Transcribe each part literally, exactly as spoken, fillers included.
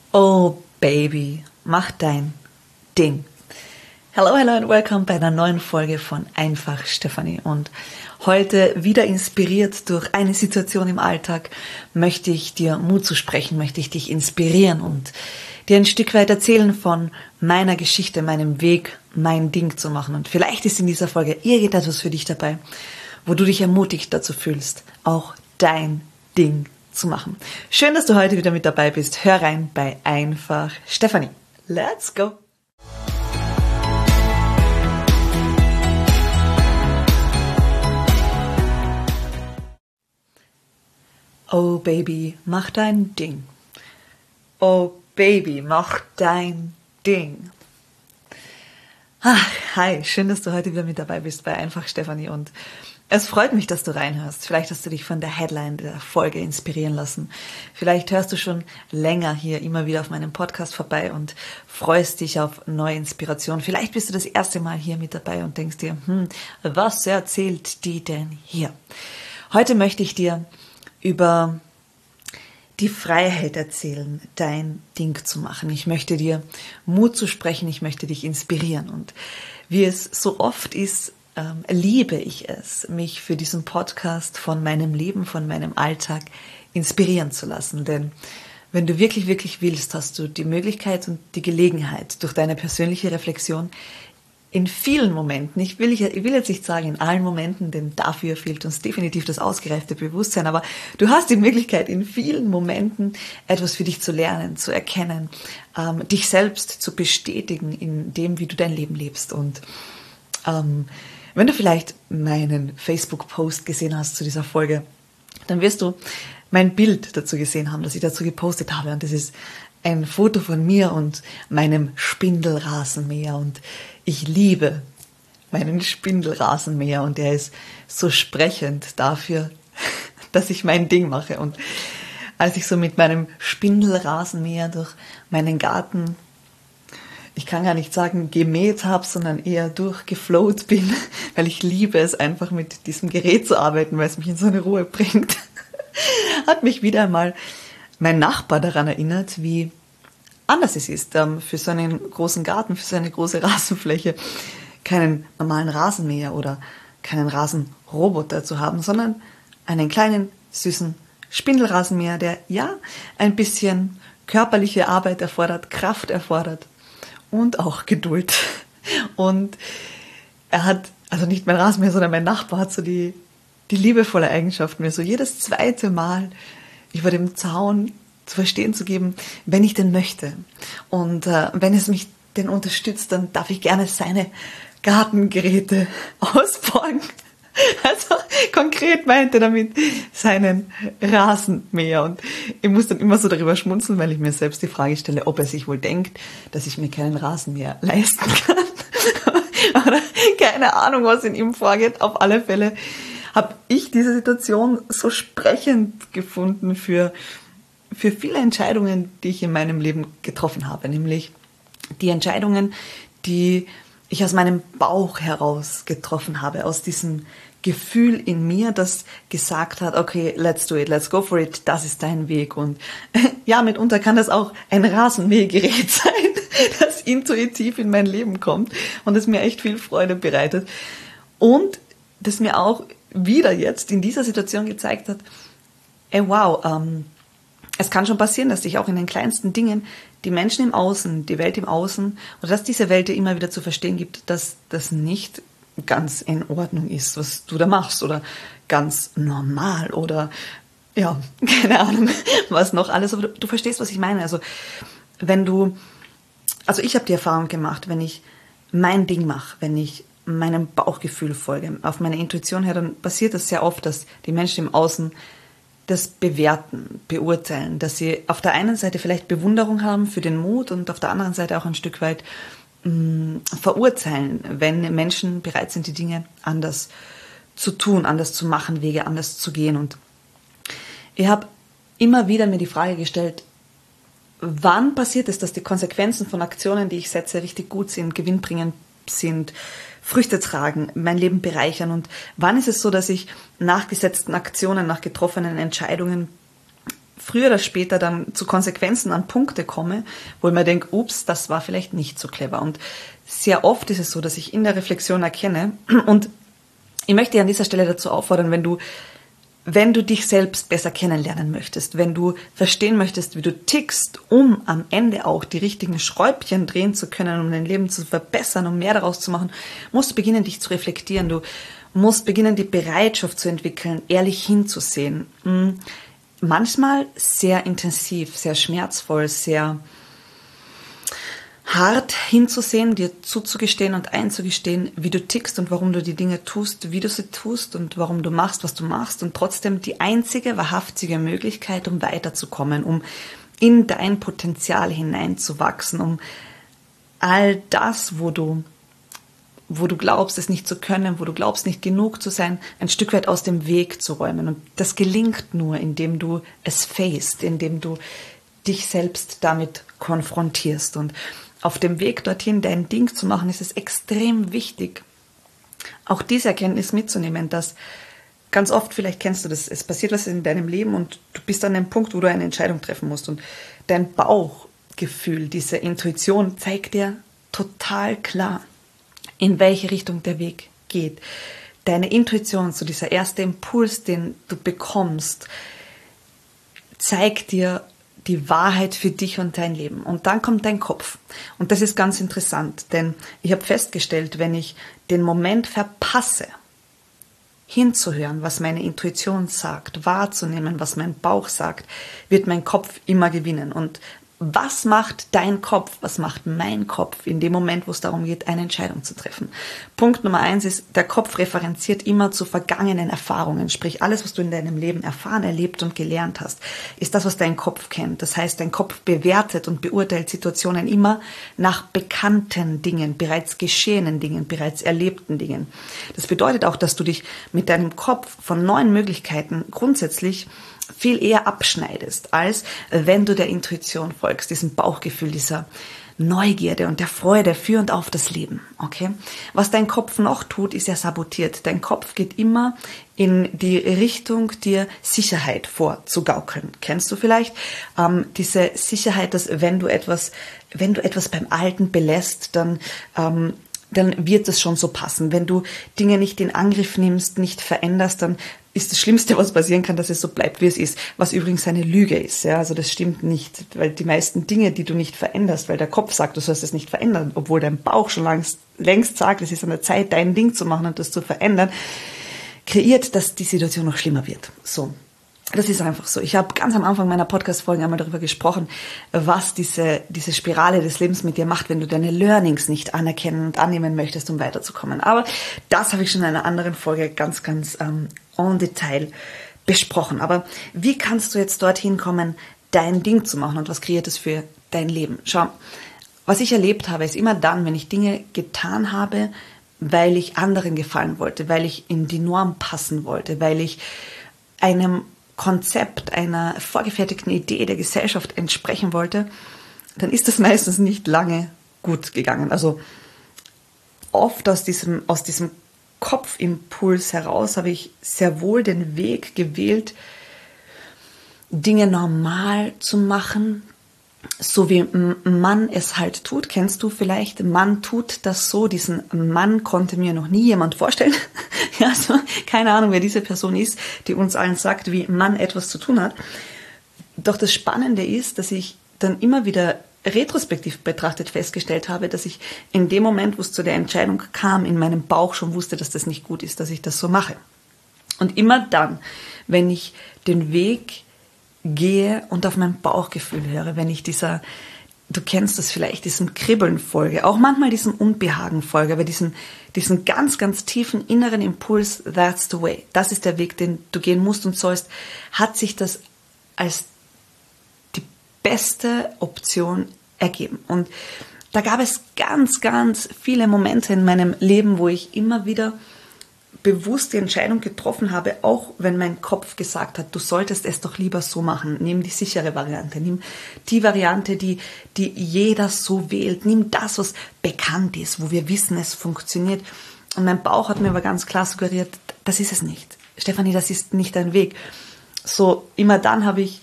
Oh Baby, mach dein Ding. Hello, hello and welcome bei einer neuen Folge von Einfach Stefanie. Und heute wieder inspiriert durch eine Situation im Alltag möchte ich dir Mut zusprechen, möchte ich dich inspirieren und dir ein Stück weit erzählen von meiner Geschichte, meinem Weg, mein Ding zu machen. Und vielleicht ist in dieser Folge irgendetwas für dich dabei, wo du dich ermutigt dazu fühlst, auch dein Ding zu machen. Schön, dass du heute wieder mit dabei bist. Hör rein bei Einfach Stefanie. Let's go! Oh Baby, mach dein Ding. Oh Baby, mach dein Ding. Ah, hi, schön, dass du heute wieder mit dabei bist bei Einfach Stefanie und es freut mich, dass du reinhörst. Vielleicht hast du dich von der Headline der Folge inspirieren lassen. Vielleicht hörst du schon länger hier immer wieder auf meinem Podcast vorbei und freust dich auf neue Inspiration. Vielleicht bist du das erste Mal hier mit dabei und denkst dir, hm, was erzählt die denn hier? Heute möchte ich dir über die Freiheit erzählen, dein Ding zu machen. Ich möchte dir Mut zu sprechen, ich möchte dich inspirieren. Und wie es so oft ist, ähm, liebe ich es, mich für diesen Podcast von meinem Leben, von meinem Alltag inspirieren zu lassen. Denn wenn du wirklich, wirklich willst, hast du die Möglichkeit und die Gelegenheit, durch deine persönliche Reflexion in vielen Momenten, ich will, ich will jetzt nicht sagen in allen Momenten, denn dafür fehlt uns definitiv das ausgereifte Bewusstsein, aber du hast die Möglichkeit, in vielen Momenten etwas für dich zu lernen, zu erkennen, ähm, dich selbst zu bestätigen in dem, wie du dein Leben lebst. Und ähm, wenn du vielleicht meinen Facebook-Post gesehen hast zu dieser Folge, dann wirst du mein Bild dazu gesehen haben, das ich dazu gepostet habe. Und das ist ein Foto von mir und meinem Spindelrasenmäher. Und ich liebe meinen Spindelrasenmäher und der ist so sprechend dafür, dass ich mein Ding mache. Und als ich so mit meinem Spindelrasenmäher durch meinen Garten, ich kann gar nicht sagen gemäht habe, sondern eher durchgeflowt bin, weil ich liebe es einfach mit diesem Gerät zu arbeiten, weil es mich in so eine Ruhe bringt, hat mich wieder einmal mein Nachbar daran erinnert, wie anders es ist, für so einen großen Garten, für so eine große Rasenfläche keinen normalen Rasenmäher oder keinen Rasenroboter zu haben, sondern einen kleinen, süßen Spindelrasenmäher, der ja ein bisschen körperliche Arbeit erfordert, Kraft erfordert und auch Geduld. Und er hat, also nicht mein Rasenmäher, sondern mein Nachbar hat so die, die liebevolle Eigenschaft, mir so jedes zweite Mal über dem Zaun zu verstehen zu geben, wenn ich denn möchte. Und äh, wenn es mich denn unterstützt, dann darf ich gerne seine Gartengeräte ausborgen. Also konkret meinte damit seinen Rasenmäher. Und ich muss dann immer so darüber schmunzeln, weil ich mir selbst die Frage stelle, ob er sich wohl denkt, dass ich mir keinen Rasenmäher leisten kann. Oder keine Ahnung, was in ihm vorgeht. Auf alle Fälle habe ich diese Situation so sprechend gefunden für für viele Entscheidungen, die ich in meinem Leben getroffen habe, nämlich die Entscheidungen, die ich aus meinem Bauch heraus getroffen habe, aus diesem Gefühl in mir, das gesagt hat, okay, let's do it, let's go for it, das ist dein Weg. Und ja, mitunter kann das auch ein Rasenmähgerät sein, das intuitiv in mein Leben kommt und das mir echt viel Freude bereitet und das mir auch wieder jetzt in dieser Situation gezeigt hat, ey wow, ähm, es kann schon passieren, dass dich auch in den kleinsten Dingen die Menschen im Außen, die Welt im Außen, oder dass diese Welt dir immer wieder zu verstehen gibt, dass das nicht ganz in Ordnung ist, was du da machst, oder ganz normal, oder ja, keine Ahnung, was noch alles, aber du, du verstehst, was ich meine. Also wenn du, also ich habe die Erfahrung gemacht, wenn ich mein Ding mache, wenn ich meinem Bauchgefühl folge, auf meine Intuition her, dann passiert das sehr oft, dass die Menschen im Außen das bewerten, beurteilen, dass sie auf der einen Seite vielleicht Bewunderung haben für den Mut und auf der anderen Seite auch ein Stück weit mh, verurteilen, wenn Menschen bereit sind, die Dinge anders zu tun, anders zu machen, Wege anders zu gehen. Und ich habe immer wieder mir die Frage gestellt, wann passiert es, dass die Konsequenzen von Aktionen, die ich setze, richtig gut sind, gewinnbringend sind, Früchte tragen, mein Leben bereichern, und wann ist es so, dass ich nach gesetzten Aktionen, nach getroffenen Entscheidungen früher oder später dann zu Konsequenzen an Punkte komme, wo ich mir denke, ups, das war vielleicht nicht so clever. Und sehr oft ist es so, dass ich in der Reflexion erkenne, und ich möchte dich an dieser Stelle dazu auffordern, wenn du Wenn du dich selbst besser kennenlernen möchtest, wenn du verstehen möchtest, wie du tickst, um am Ende auch die richtigen Schräubchen drehen zu können, um dein Leben zu verbessern, um mehr daraus zu machen, musst du beginnen, dich zu reflektieren. Du musst beginnen, die Bereitschaft zu entwickeln, ehrlich hinzusehen. Manchmal sehr intensiv, sehr schmerzvoll, sehr hart hinzusehen, dir zuzugestehen und einzugestehen, wie du tickst und warum du die Dinge tust, wie du sie tust und warum du machst, was du machst, und trotzdem die einzige wahrhaftige Möglichkeit, um weiterzukommen, um in dein Potenzial hineinzuwachsen, um all das, wo du, wo du glaubst, es nicht zu können, wo du glaubst, nicht genug zu sein, ein Stück weit aus dem Weg zu räumen. Und das gelingt nur, indem du es facest, indem du dich selbst damit konfrontierst. Und auf dem Weg dorthin dein Ding zu machen, ist es extrem wichtig, auch diese Erkenntnis mitzunehmen, dass ganz oft, vielleicht kennst du das, es passiert was in deinem Leben und du bist an dem Punkt, wo du eine Entscheidung treffen musst, und dein Bauchgefühl, diese Intuition zeigt dir total klar, in welche Richtung der Weg geht. Deine Intuition, so dieser erste Impuls, den du bekommst, zeigt dir die Wahrheit für dich und dein Leben. Und dann kommt dein Kopf. Und das ist ganz interessant, denn ich habe festgestellt, wenn ich den Moment verpasse, hinzuhören, was meine Intuition sagt, wahrzunehmen, was mein Bauch sagt, wird mein Kopf immer gewinnen. Und was macht dein Kopf, was macht mein Kopf in dem Moment, wo es darum geht, eine Entscheidung zu treffen? Punkt Nummer eins ist, der Kopf referenziert immer zu vergangenen Erfahrungen. Sprich, alles, was du in deinem Leben erfahren, erlebt und gelernt hast, ist das, was dein Kopf kennt. Das heißt, dein Kopf bewertet und beurteilt Situationen immer nach bekannten Dingen, bereits geschehenen Dingen, bereits erlebten Dingen. Das bedeutet auch, dass du dich mit deinem Kopf von neuen Möglichkeiten grundsätzlich viel eher abschneidest, als wenn du der Intuition folgst, diesem Bauchgefühl, dieser Neugierde und der Freude für und auf das Leben. Okay? Was dein Kopf noch tut, ist, er sabotiert. Dein Kopf geht immer in die Richtung, dir Sicherheit vorzugaukeln. Kennst du vielleicht ähm, diese Sicherheit, dass wenn du etwas, wenn du etwas beim Alten belässt, dann ähm, dann wird es schon so passen. Wenn du Dinge nicht in Angriff nimmst, nicht veränderst, dann ist das Schlimmste, was passieren kann, dass es so bleibt, wie es ist. Was übrigens eine Lüge ist. Ja, also das stimmt nicht, weil die meisten Dinge, die du nicht veränderst, weil der Kopf sagt, du sollst es nicht verändern, obwohl dein Bauch schon längst, längst sagt, es ist an der Zeit, dein Ding zu machen und das zu verändern, kreiert, dass die Situation noch schlimmer wird. So. Das ist einfach so. Ich habe ganz am Anfang meiner Podcast-Folgen einmal darüber gesprochen, was diese, diese Spirale des Lebens mit dir macht, wenn du deine Learnings nicht anerkennen und annehmen möchtest, um weiterzukommen. Aber das habe ich schon in einer anderen Folge ganz, ganz ähm, en Detail besprochen. Aber wie kannst du jetzt dorthin kommen, dein Ding zu machen, und was kreiert es für dein Leben? Schau, was ich erlebt habe, ist immer dann, wenn ich Dinge getan habe, weil ich anderen gefallen wollte, weil ich in die Norm passen wollte, weil ich einem Konzept, einer vorgefertigten Idee der Gesellschaft entsprechen wollte, dann ist das meistens nicht lange gut gegangen. Also oft aus diesem, aus diesem Kopfimpuls heraus habe ich sehr wohl den Weg gewählt, Dinge normal zu machen, so wie man es halt tut. Kennst du vielleicht, man tut das so, diesen Mann konnte mir noch nie jemand vorstellen. Ja, also keine Ahnung, wer diese Person ist, die uns allen sagt, wie man etwas zu tun hat. Doch das Spannende ist, dass ich dann immer wieder retrospektiv betrachtet festgestellt habe, dass ich in dem Moment, wo es zu der Entscheidung kam, in meinem Bauch schon wusste, dass das nicht gut ist, dass ich das so mache. Und immer dann, wenn ich den Weg gehe und auf mein Bauchgefühl höre, wenn ich dieser, du kennst das vielleicht, diesem Kribbeln folge, auch manchmal diesem Unbehagen folge, aber diesen, diesen ganz, ganz tiefen inneren Impuls, that's the way, das ist der Weg, den du gehen musst und sollst, hat sich das als die beste Option ergeben. Und da gab es ganz, ganz viele Momente in meinem Leben, wo ich immer wieder bewusst die Entscheidung getroffen habe, auch wenn mein Kopf gesagt hat, du solltest es doch lieber so machen, nimm die sichere Variante, nimm die Variante, die, die jeder so wählt, nimm das, was bekannt ist, wo wir wissen, es funktioniert. Und mein Bauch hat mir aber ganz klar suggeriert, das ist es nicht. Stefanie, das ist nicht dein Weg. So, immer dann habe ich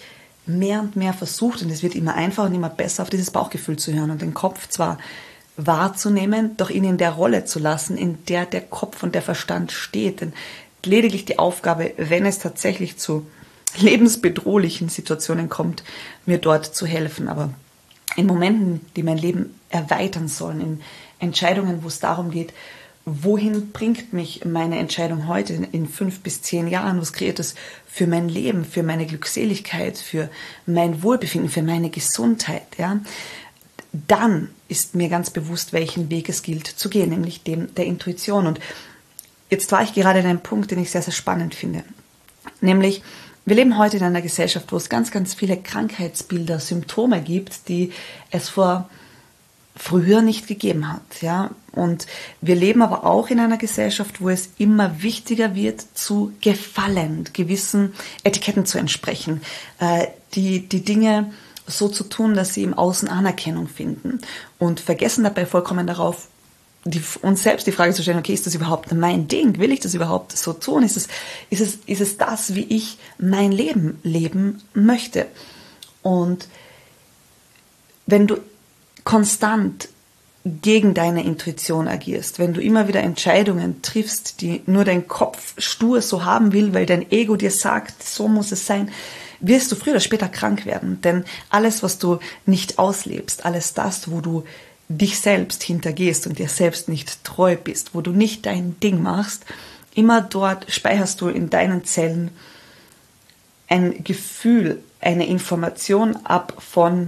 mehr und mehr versucht, und es wird immer einfacher und immer besser, auf dieses Bauchgefühl zu hören und den Kopf zwar wahrzunehmen, doch ihn in der Rolle zu lassen, in der der Kopf und der Verstand steht. Denn lediglich die Aufgabe, wenn es tatsächlich zu lebensbedrohlichen Situationen kommt, mir dort zu helfen. Aber in Momenten, die mein Leben erweitern sollen, in Entscheidungen, wo es darum geht, wohin bringt mich meine Entscheidung heute in fünf bis zehn Jahren, was kreiert es für mein Leben, für meine Glückseligkeit, für mein Wohlbefinden, für meine Gesundheit, ja, dann ist mir ganz bewusst, welchen Weg es gilt zu gehen, nämlich dem der Intuition. Und jetzt war ich gerade in einem Punkt, den ich sehr, sehr spannend finde. Nämlich, wir leben heute in einer Gesellschaft, wo es ganz, ganz viele Krankheitsbilder, Symptome gibt, die es vor früher nicht gegeben hat. Ja? Und wir leben aber auch in einer Gesellschaft, wo es immer wichtiger wird, zu gefallen, gewissen Etiketten zu entsprechen, äh, die, die Dinge so zu tun, dass sie im Außen Anerkennung finden und vergessen dabei vollkommen darauf, die, uns selbst die Frage zu stellen, okay, ist das überhaupt mein Ding? Will ich das überhaupt so tun? Ist es, ist es, ist es das, wie ich mein Leben leben möchte? Und wenn du konstant gegen deine Intuition agierst, wenn du immer wieder Entscheidungen triffst, die nur dein Kopf stur so haben will, weil dein Ego dir sagt, so muss es sein, wirst du früher oder später krank werden. Denn alles, was du nicht auslebst, alles das, wo du dich selbst hintergehst und dir selbst nicht treu bist, wo du nicht dein Ding machst, immer dort speicherst du in deinen Zellen ein Gefühl, eine Information ab von,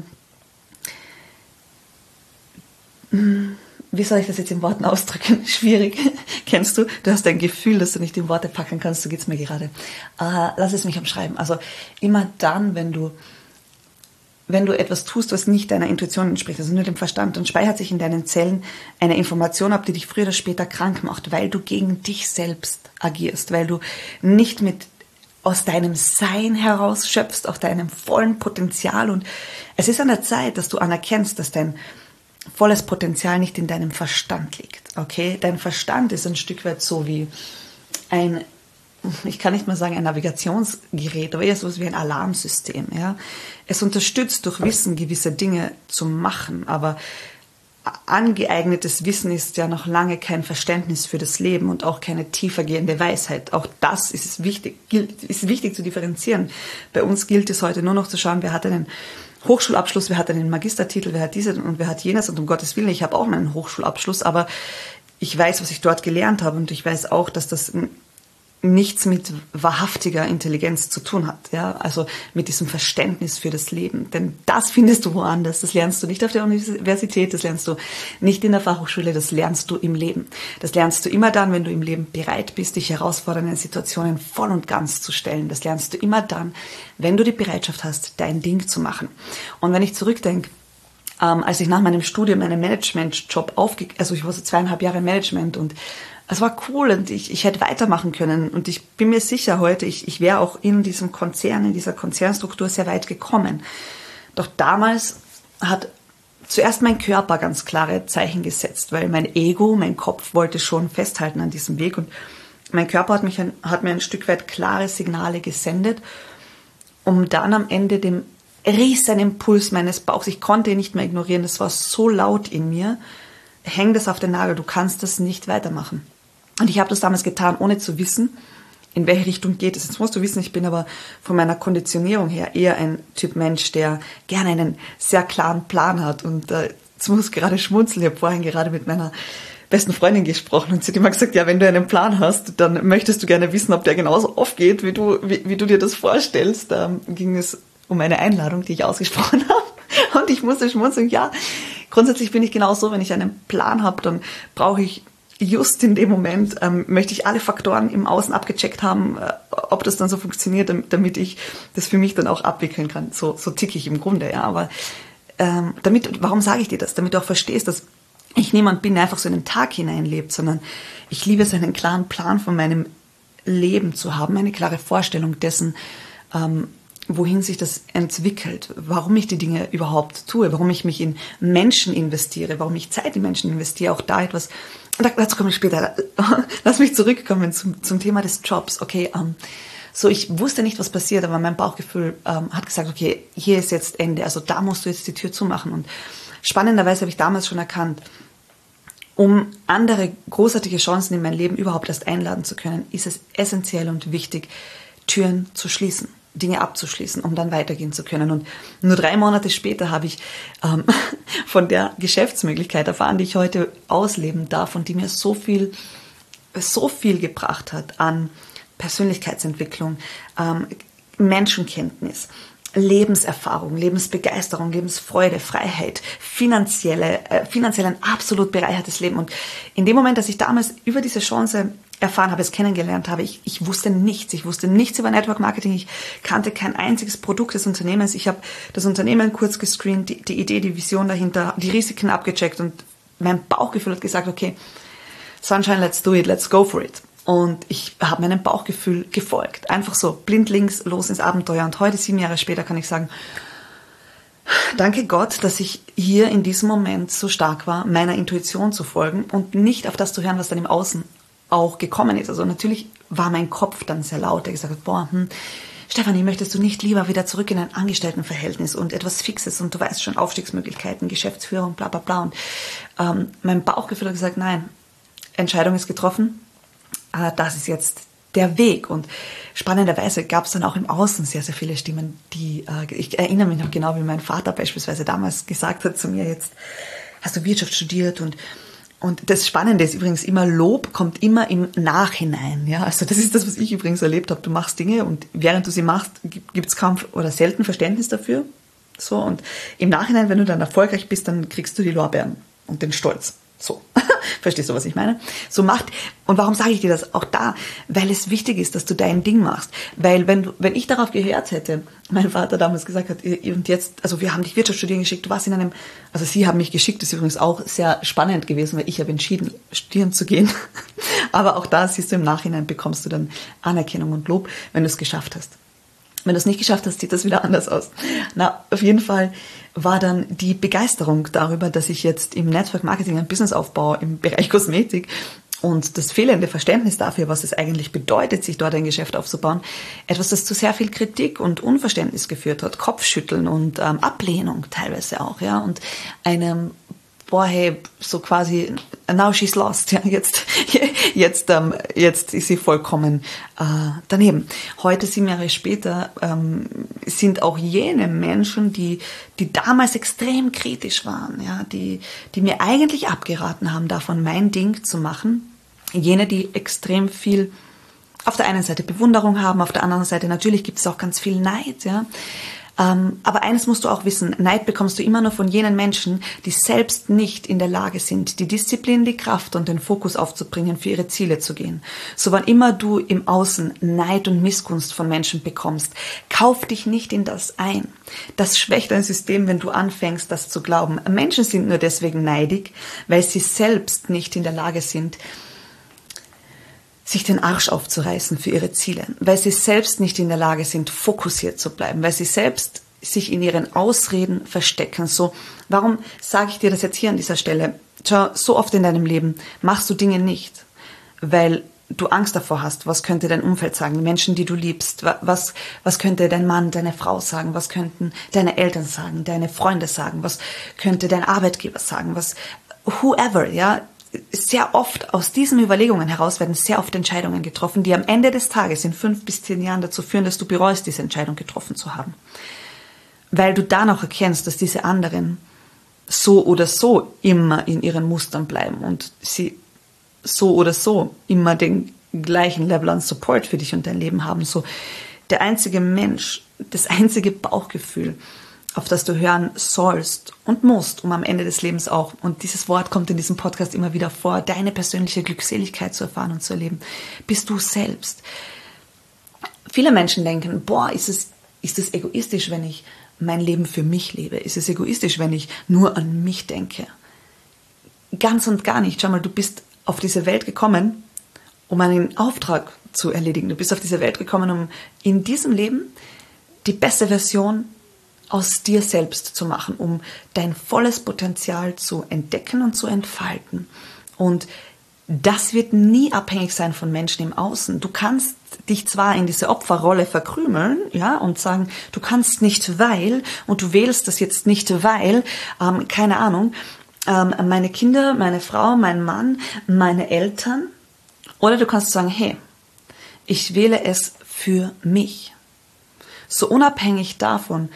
wie soll ich das jetzt in Worten ausdrücken? Schwierig. Kennst du? Du hast ein Gefühl, das du nicht in Worte packen kannst, so geht's mir gerade. Äh, lass es mich umschreiben. Also immer dann, wenn du wenn du etwas tust, was nicht deiner Intuition entspricht, also nur dem Verstand, dann speichert sich in deinen Zellen eine Information ab, die dich früher oder später krank macht, weil du gegen dich selbst agierst, weil du nicht mit aus deinem Sein heraus schöpfst, aus deinem vollen Potenzial. Und es ist an der Zeit, dass du anerkennst, dass dein volles Potenzial nicht in deinem Verstand liegt. Okay? Dein Verstand ist ein Stück weit so wie ein, ich kann nicht mal sagen ein Navigationsgerät, aber eher so wie ein Alarmsystem. Ja? Es unterstützt durch Wissen gewisse Dinge zu machen, aber angeeignetes Wissen ist ja noch lange kein Verständnis für das Leben und auch keine tiefergehende Weisheit. Auch das ist wichtig, ist wichtig zu differenzieren. Bei uns gilt es heute nur noch zu schauen, wer hat einen Hochschulabschluss, wer hat einen Magistertitel, wer hat dieses und wer hat jenes, und um Gottes Willen, ich habe auch meinen Hochschulabschluss, aber ich weiß, was ich dort gelernt habe, und ich weiß auch, dass das nichts mit wahrhaftiger Intelligenz zu tun hat, ja, also mit diesem Verständnis für das Leben, denn das findest du woanders, das lernst du nicht auf der Universität, das lernst du nicht in der Fachhochschule, das lernst du im Leben, das lernst du immer dann, wenn du im Leben bereit bist, dich herausfordernden Situationen voll und ganz zu stellen, das lernst du immer dann, wenn du die Bereitschaft hast, dein Ding zu machen. Und wenn ich zurückdenke, ähm, als ich nach meinem Studium einen Management-Job aufge, also ich war so zweieinhalb Jahre im Management, und es war cool und ich, ich hätte weitermachen können, und ich bin mir sicher heute, ich, ich wäre auch in diesem Konzern, in dieser Konzernstruktur sehr weit gekommen. Doch damals hat zuerst mein Körper ganz klare Zeichen gesetzt, weil mein Ego, mein Kopf wollte schon festhalten an diesem Weg, und mein Körper hat, mich ein, hat mir ein Stück weit klare Signale gesendet, um dann am Ende dem riesen Impuls meines Bauchs, ich konnte ihn nicht mehr ignorieren, das war so laut in mir, häng das auf den Nagel, du kannst das nicht weitermachen. Und ich habe das damals getan, ohne zu wissen, in welche Richtung geht es. Jetzt musst du wissen, ich bin aber von meiner Konditionierung her eher ein Typ Mensch, der gerne einen sehr klaren Plan hat. Und äh, jetzt muss ich gerade schmunzeln. Ich habe vorhin gerade mit meiner besten Freundin gesprochen, und sie hat immer gesagt, ja, wenn du einen Plan hast, dann möchtest du gerne wissen, ob der genauso aufgeht, wie du, wie, wie du dir das vorstellst. Da ging es um eine Einladung, die ich ausgesprochen habe. Und ich musste schmunzeln, ja, grundsätzlich bin ich genau so, wenn ich einen Plan habe, dann brauche ich just in dem Moment, ähm, möchte ich alle Faktoren im Außen abgecheckt haben, äh, ob das dann so funktioniert, damit ich das für mich dann auch abwickeln kann. So, so ticke ich im Grunde, ja. Aber ähm, damit, warum sage ich dir das? Damit du auch verstehst, dass ich niemand bin, der einfach so in den Tag hineinlebt, sondern ich liebe es, einen klaren Plan von meinem Leben zu haben, eine klare Vorstellung dessen, ähm, wohin sich das entwickelt, warum ich die Dinge überhaupt tue, warum ich mich in Menschen investiere, warum ich Zeit in Menschen investiere, auch da etwas, dazu komme ich später. Lass mich zurückkommen zum, zum Thema des Jobs. Okay, ähm, So, ich wusste nicht, was passiert, aber mein Bauchgefühl ähm, hat gesagt, okay, hier ist jetzt Ende, also da musst du jetzt die Tür zumachen. Und spannenderweise habe ich damals schon erkannt, um andere großartige Chancen in mein Leben überhaupt erst einladen zu können, ist es essentiell und wichtig, Türen zu schließen, Dinge abzuschließen, um dann weitergehen zu können. Und nur drei Monate später habe ich ähm, von der Geschäftsmöglichkeit erfahren, die ich heute ausleben darf und die mir so viel, so viel gebracht hat an Persönlichkeitsentwicklung, ähm, Menschenkenntnis, Lebenserfahrung, Lebensbegeisterung, Lebensfreude, Freiheit, finanzielle, äh, finanziell ein absolut bereichertes Leben. Und in dem Moment, dass ich damals über diese Chance erfahren habe, es kennengelernt habe, ich, ich wusste nichts. Ich wusste nichts über Network Marketing. Ich kannte kein einziges Produkt des Unternehmens. Ich habe das Unternehmen kurz gescreent, die, die Idee, die Vision dahinter, die Risiken abgecheckt und mein Bauchgefühl hat gesagt, okay, Sunshine, let's do it, let's go for it. Und ich habe meinem Bauchgefühl gefolgt. Einfach so, blindlings, los ins Abenteuer. Und heute, sieben Jahre später, kann ich sagen, danke Gott, dass ich hier in diesem Moment so stark war, meiner Intuition zu folgen und nicht auf das zu hören, was dann im Außen auch gekommen ist. Also natürlich war mein Kopf dann sehr laut, der gesagt hat, boah, hm, Stefanie, möchtest du nicht lieber wieder zurück in ein Angestelltenverhältnis und etwas Fixes und du weißt schon, Aufstiegsmöglichkeiten, Geschäftsführung, bla bla bla. Und ähm, mein Bauchgefühl hat gesagt, nein, Entscheidung ist getroffen, äh, das ist jetzt der Weg. Und spannenderweise gab es dann auch im Außen sehr, sehr viele Stimmen, die, äh, ich erinnere mich noch genau, wie mein Vater beispielsweise damals gesagt hat zu mir, jetzt hast du Wirtschaft studiert und Und das Spannende ist übrigens immer, Lob kommt immer im Nachhinein. Ja, also das ist das, was ich übrigens erlebt habe. Du machst Dinge und während du sie machst, gibt es kaum oder selten Verständnis dafür. So, und im Nachhinein, wenn du dann erfolgreich bist, dann kriegst du die Lorbeeren und den Stolz. So, verstehst du, was ich meine? So macht, und warum sage ich dir das? Auch da, weil es wichtig ist, dass du dein Ding machst. Weil wenn du, wenn ich darauf gehört hätte, mein Vater damals gesagt hat, und jetzt, also wir haben dich Wirtschaft studieren geschickt, du warst in einem, also sie haben mich geschickt, das ist übrigens auch sehr spannend gewesen, weil ich habe entschieden, studieren zu gehen. Aber auch da siehst du, im Nachhinein bekommst du dann Anerkennung und Lob, wenn du es geschafft hast. Wenn du es nicht geschafft hast, sieht das wieder anders aus. Na, auf jeden Fall war dann die Begeisterung darüber, dass ich jetzt im Network Marketing ein Business aufbaue im Bereich Kosmetik und das fehlende Verständnis dafür, was es eigentlich bedeutet, sich dort ein Geschäft aufzubauen, etwas, das zu sehr viel Kritik und Unverständnis geführt hat, Kopfschütteln und ähm, Ablehnung teilweise auch, ja, und einem boah, hey, so quasi, now she's lost, ja, jetzt, jetzt, ähm, jetzt ist sie vollkommen äh, daneben. Heute, sieben Jahre später, ähm, sind auch jene Menschen, die, die damals extrem kritisch waren, ja, die, die mir eigentlich abgeraten haben, davon mein Ding zu machen, jene, die extrem viel auf der einen Seite Bewunderung haben, auf der anderen Seite natürlich gibt es auch ganz viel Neid, ja. Ähm, aber eines musst du auch wissen, Neid bekommst du immer nur von jenen Menschen, die selbst nicht in der Lage sind, die Disziplin, die Kraft und den Fokus aufzubringen, für ihre Ziele zu gehen. So wann immer du im Außen Neid und Missgunst von Menschen bekommst, kauf dich nicht in das ein. Das schwächt dein System, wenn du anfängst, das zu glauben. Menschen sind nur deswegen neidig, weil sie selbst nicht in der Lage sind, sich den Arsch aufzureißen für ihre Ziele, weil sie selbst nicht in der Lage sind, fokussiert zu bleiben, weil sie selbst sich in ihren Ausreden verstecken. So, warum sage ich dir das jetzt hier an dieser Stelle? Schau, so oft in deinem Leben machst du Dinge nicht, weil du Angst davor hast, was könnte dein Umfeld sagen, die Menschen, die du liebst, was, was könnte dein Mann, deine Frau sagen, was könnten deine Eltern sagen, deine Freunde sagen, was könnte dein Arbeitgeber sagen, was, whoever, ja, sehr oft aus diesen Überlegungen heraus werden sehr oft Entscheidungen getroffen, die am Ende des Tages in fünf bis zehn Jahren dazu führen, dass du bereust, diese Entscheidung getroffen zu haben. Weil du dann auch erkennst, dass diese anderen so oder so immer in ihren Mustern bleiben und sie so oder so immer den gleichen Level an Support für dich und dein Leben haben. So der einzige Mensch, das einzige Bauchgefühl, auf das du hören sollst und musst, um am Ende des Lebens auch, und dieses Wort kommt in diesem Podcast immer wieder vor, deine persönliche Glückseligkeit zu erfahren und zu erleben, bist du selbst. Viele Menschen denken, boah, ist es, ist es egoistisch, wenn ich mein Leben für mich lebe? Ist es egoistisch, wenn ich nur an mich denke? Ganz und gar nicht. Schau mal, du bist auf diese Welt gekommen, um einen Auftrag zu erledigen. Du bist auf diese Welt gekommen, um in diesem Leben die beste Version aus dir selbst zu machen, um dein volles Potenzial zu entdecken und zu entfalten. Und das wird nie abhängig sein von Menschen im Außen. Du kannst dich zwar in diese Opferrolle verkrümeln, ja, und sagen, du kannst nicht, weil, und du wählst das jetzt nicht, weil, ähm, keine Ahnung, ähm, meine Kinder, meine Frau, mein Mann, meine Eltern, oder du kannst sagen, hey, ich wähle es für mich. So unabhängig davon,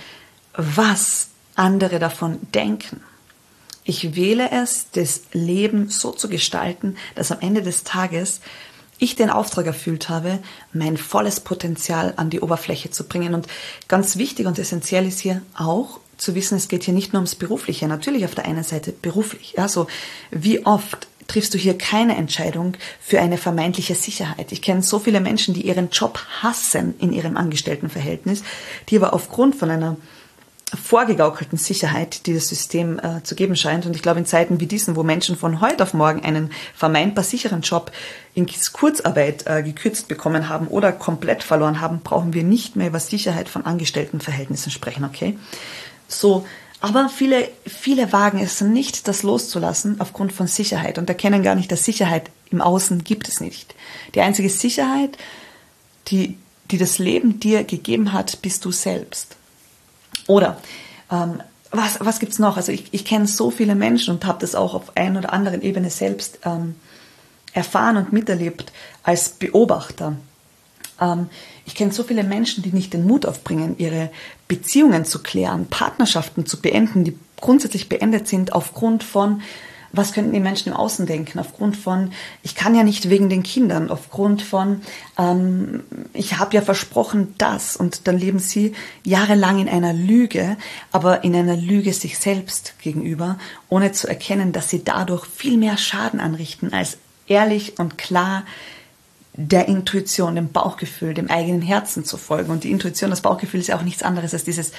was andere davon denken. Ich wähle es, das Leben so zu gestalten, dass am Ende des Tages ich den Auftrag erfüllt habe, mein volles Potenzial an die Oberfläche zu bringen. Und ganz wichtig und essentiell ist hier auch zu wissen, es geht hier nicht nur ums Berufliche. Natürlich auf der einen Seite beruflich. Ja, so wie oft triffst du hier keine Entscheidung für eine vermeintliche Sicherheit. Ich kenne so viele Menschen, die ihren Job hassen in ihrem Angestelltenverhältnis, die aber aufgrund von einer vorgegaukelten Sicherheit, die das System äh, zu geben scheint. Und ich glaube, in Zeiten wie diesen, wo Menschen von heute auf morgen einen vermeintbar sicheren Job in Kurzarbeit äh, gekürzt bekommen haben oder komplett verloren haben, brauchen wir nicht mehr über Sicherheit von Angestelltenverhältnissen sprechen, okay? So, aber viele, viele wagen es nicht, das loszulassen aufgrund von Sicherheit und erkennen gar nicht, dass Sicherheit im Außen gibt es nicht. Die einzige Sicherheit, die, die das Leben dir gegeben hat, bist du selbst. Oder ähm, was, was gibt's noch? Also ich, ich kenne so viele Menschen und habe das auch auf einer oder anderen Ebene selbst ähm, erfahren und miterlebt als Beobachter. Ähm, ich kenne so viele Menschen, die nicht den Mut aufbringen, ihre Beziehungen zu klären, Partnerschaften zu beenden, die grundsätzlich beendet sind aufgrund von, was könnten die Menschen im Außen denken, aufgrund von, ich kann ja nicht wegen den Kindern, aufgrund von, ähm, ich habe ja versprochen das, und dann leben sie jahrelang in einer Lüge, aber in einer Lüge sich selbst gegenüber, ohne zu erkennen, dass sie dadurch viel mehr Schaden anrichten, als ehrlich und klar der Intuition, dem Bauchgefühl, dem eigenen Herzen zu folgen. Und die Intuition, das Bauchgefühl ist ja auch nichts anderes als dieses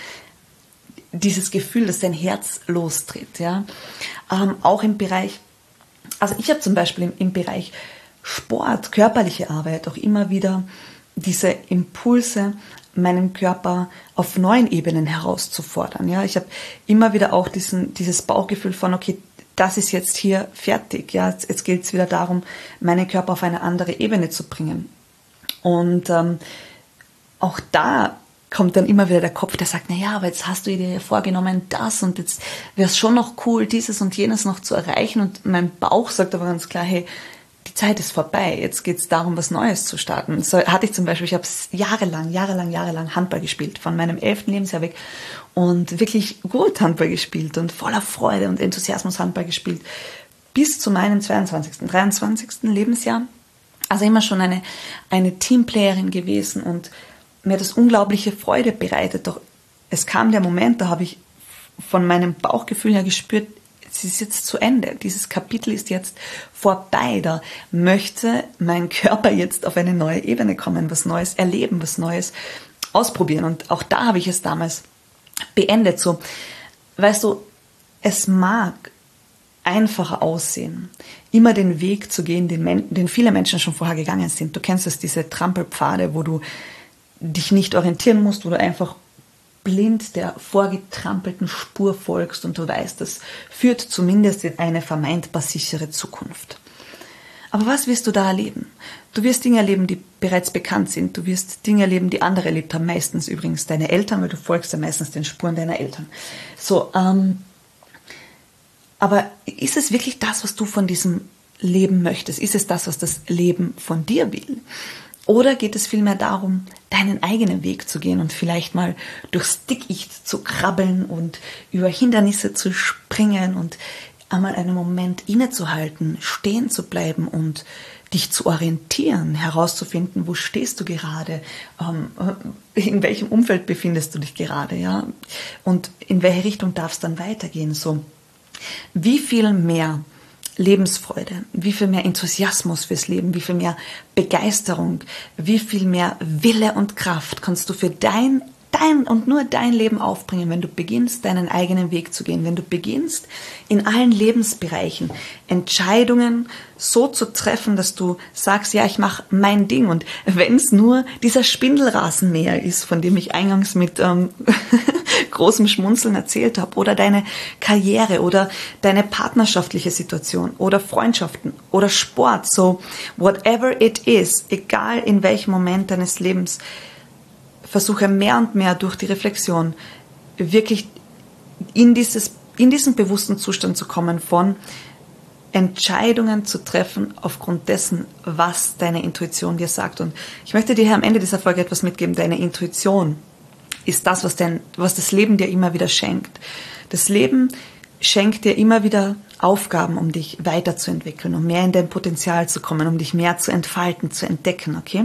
dieses Gefühl, dass dein Herz lostritt, ja, ähm, auch im Bereich, also ich habe zum Beispiel im, im Bereich Sport, körperliche Arbeit auch immer wieder diese Impulse, meinen Körper auf neuen Ebenen herauszufordern, ja, ich habe immer wieder auch diesen, dieses Bauchgefühl von, okay, das ist jetzt hier fertig, ja, jetzt, jetzt geht es wieder darum, meinen Körper auf eine andere Ebene zu bringen und ähm, auch da kommt dann immer wieder der Kopf, der sagt, na ja, aber jetzt hast du dir vorgenommen, das und jetzt wäre es schon noch cool, dieses und jenes noch zu erreichen. Und mein Bauch sagt aber ganz klar, hey, die Zeit ist vorbei, jetzt geht es darum, was Neues zu starten. So hatte ich zum Beispiel, ich habe jahrelang, jahrelang, jahrelang Handball gespielt, von meinem elften Lebensjahr weg und wirklich gut Handball gespielt und voller Freude und Enthusiasmus Handball gespielt, bis zu meinem zweiundzwanzigsten, dreiundzwanzigsten Lebensjahr. Also immer schon eine, eine Teamplayerin gewesen und mir hat das unglaubliche Freude bereitet, doch es kam der Moment, da habe ich von meinem Bauchgefühl her gespürt, es ist jetzt zu Ende, dieses Kapitel ist jetzt vorbei, da möchte mein Körper jetzt auf eine neue Ebene kommen, was Neues erleben, was Neues ausprobieren und auch da habe ich es damals beendet, so, weißt du, es mag einfacher aussehen, immer den Weg zu gehen, den, Men- den viele Menschen schon vorher gegangen sind, du kennst es, diese Trampelpfade, wo du dich nicht orientieren musst, wo du einfach blind der vorgetrampelten Spur folgst und du weißt, das führt zumindest in eine vermeintbar sichere Zukunft. Aber was wirst du da erleben? Du wirst Dinge erleben, die bereits bekannt sind. Du wirst Dinge erleben, die andere erlebt haben. Meistens übrigens deine Eltern, weil du folgst ja meistens den Spuren deiner Eltern. So, ähm, aber ist es wirklich das, was du von diesem Leben möchtest? Ist es das, was das Leben von dir will? Oder geht es vielmehr darum, deinen eigenen Weg zu gehen und vielleicht mal durchs Dickicht zu krabbeln und über Hindernisse zu springen und einmal einen Moment innezuhalten, stehen zu bleiben und dich zu orientieren, herauszufinden, wo stehst du gerade, ähm, in welchem Umfeld befindest du dich gerade, ja, und in welche Richtung darf es dann weitergehen, so. Wie viel mehr Lebensfreude, wie viel mehr Enthusiasmus fürs Leben, wie viel mehr Begeisterung, wie viel mehr Wille und Kraft kannst du für dein, dein und nur dein Leben aufbringen, wenn du beginnst, deinen eigenen Weg zu gehen, wenn du beginnst, in allen Lebensbereichen Entscheidungen so zu treffen, dass du sagst, ja, ich mache mein Ding und wenn es nur dieser Spindelrasenmäher ist, von dem ich eingangs mit ähm, großem Schmunzeln erzählt habe, oder deine Karriere oder deine partnerschaftliche Situation oder Freundschaften oder Sport, so whatever it is, egal in welchem Moment deines Lebens, versuche mehr und mehr durch die Reflexion wirklich in dieses, in diesen bewussten Zustand zu kommen von Entscheidungen zu treffen aufgrund dessen, was deine Intuition dir sagt. Und ich möchte dir hier am Ende dieser Folge etwas mitgeben. Deine Intuition ist das, was, dein, was das Leben dir immer wieder schenkt. Das Leben schenkt dir immer wieder Aufgaben, um dich weiterzuentwickeln, um mehr in dein Potenzial zu kommen, um dich mehr zu entfalten, zu entdecken, okay?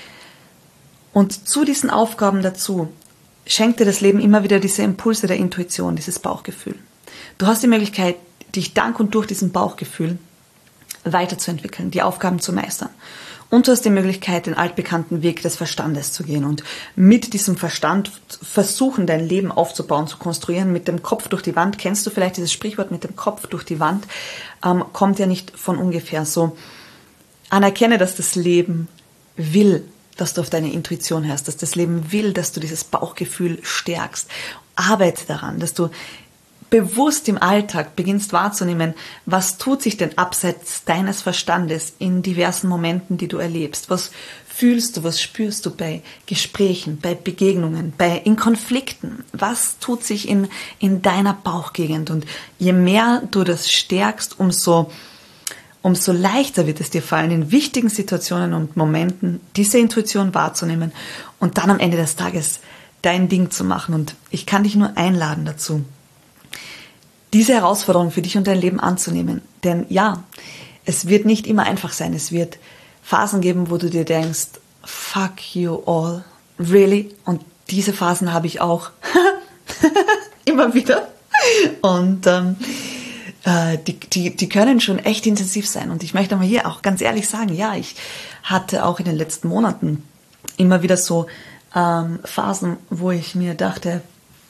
Und zu diesen Aufgaben dazu schenkt dir das Leben immer wieder diese Impulse der Intuition, dieses Bauchgefühl. Du hast die Möglichkeit, dich dank und durch diesen Bauchgefühl weiterzuentwickeln, die Aufgaben zu meistern. Und du hast die Möglichkeit, den altbekannten Weg des Verstandes zu gehen und mit diesem Verstand versuchen, dein Leben aufzubauen, zu konstruieren, mit dem Kopf durch die Wand. Kennst du vielleicht dieses Sprichwort mit dem Kopf durch die Wand? Ähm, kommt ja nicht von ungefähr. So, anerkenne, dass das Leben will, dass du auf deine Intuition hörst, dass das Leben will, dass du dieses Bauchgefühl stärkst. Arbeite daran, dass du bewusst im Alltag beginnst wahrzunehmen, was tut sich denn abseits deines Verstandes in diversen Momenten, die du erlebst. Was fühlst du, was spürst du bei Gesprächen, bei Begegnungen, bei in Konflikten? Was tut sich in, in deiner Bauchgegend? Und je mehr du das stärkst, umso, umso leichter wird es dir fallen, in wichtigen Situationen und Momenten diese Intuition wahrzunehmen und dann am Ende des Tages dein Ding zu machen. Und ich kann dich nur einladen dazu, diese Herausforderung für dich und dein Leben anzunehmen. Denn ja, es wird nicht immer einfach sein. Es wird Phasen geben, wo du dir denkst, fuck you all, really? Und diese Phasen habe ich auch immer wieder. Und ähm, äh, die, die, die können schon echt intensiv sein. Und ich möchte mal hier auch ganz ehrlich sagen, ja, ich hatte auch in den letzten Monaten immer wieder so ähm, Phasen, wo ich mir dachte,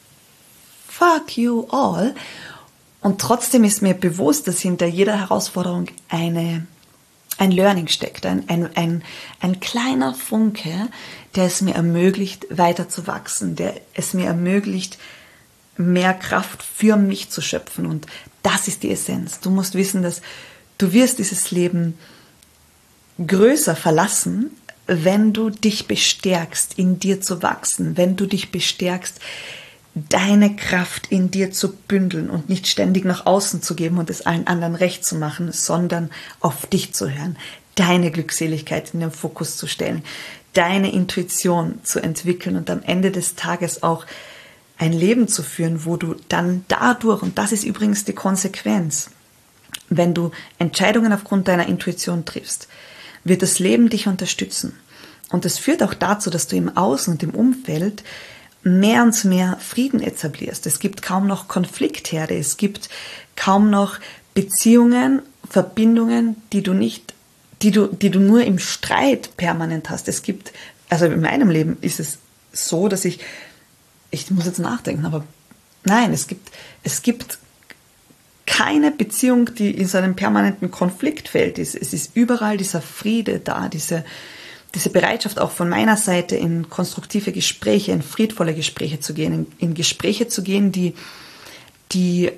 fuck you all. Und trotzdem ist mir bewusst, dass hinter jeder Herausforderung eine, ein Learning steckt, ein, ein, ein, ein kleiner Funke, der es mir ermöglicht, weiter zu wachsen, der es mir ermöglicht, mehr Kraft für mich zu schöpfen. Und das ist die Essenz. Du musst wissen, dass du wirst dieses Leben größer verlassen, wenn du dich bestärkst, in dir zu wachsen, wenn du dich bestärkst, deine Kraft in dir zu bündeln und nicht ständig nach außen zu geben und es allen anderen recht zu machen, sondern auf dich zu hören, deine Glückseligkeit in den Fokus zu stellen, deine Intuition zu entwickeln und am Ende des Tages auch ein Leben zu führen, wo du dann dadurch, und das ist übrigens die Konsequenz, wenn du Entscheidungen aufgrund deiner Intuition triffst, wird das Leben dich unterstützen. Und es führt auch dazu, dass du im Außen und im Umfeld mehr und mehr Frieden etablierst. Es gibt kaum noch Konfliktherde, es gibt kaum noch Beziehungen, Verbindungen, die du nicht, die du, die du nur im Streit permanent hast. Es gibt, also in meinem Leben ist es so, dass ich, ich muss jetzt nachdenken, aber nein, es gibt, es gibt keine Beziehung, die in so einem permanenten Konfliktfeld ist. Es ist überall dieser Friede da, diese Diese Bereitschaft auch von meiner Seite, in konstruktive Gespräche, in friedvolle Gespräche zu gehen, in, in Gespräche zu gehen, die, die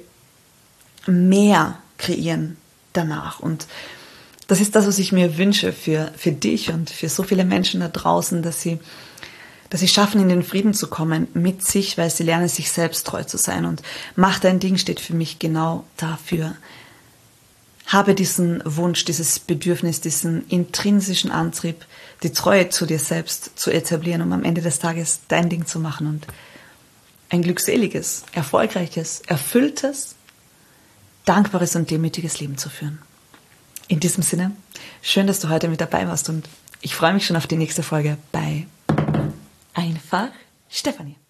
mehr kreieren danach. Und das ist das, was ich mir wünsche für, für dich und für so viele Menschen da draußen, dass sie, dass sie schaffen, in den Frieden zu kommen mit sich, weil sie lernen, sich selbst treu zu sein. Und mach dein Ding steht für mich genau dafür. Habe diesen Wunsch, dieses Bedürfnis, diesen intrinsischen Antrieb, die Treue zu dir selbst zu etablieren, um am Ende des Tages dein Ding zu machen und ein glückseliges, erfolgreiches, erfülltes, dankbares und demütiges Leben zu führen. In diesem Sinne, schön, dass du heute mit dabei warst und ich freue mich schon auf die nächste Folge bei Einfach Stefanie.